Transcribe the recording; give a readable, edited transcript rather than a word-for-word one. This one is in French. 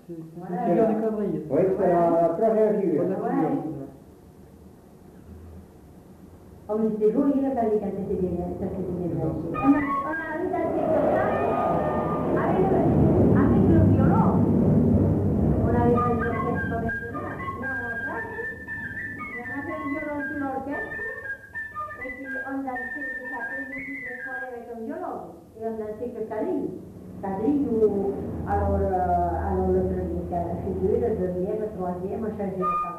C'est figure des quadrilles. Oui, c'est la première figure. Oh, mais c'était joli la calle quand c'était bien blanchi. On a vu dans ces cloches avec le violon. On avait fait l'orchestre professionnel. On a fait un violon sur l'orchestre. Et puis on dansait chacun des petites soirées avec un violon. Et on dansait que quadrille. Quadrille ou alors le figure, le deuxième, le troisième, on changeait de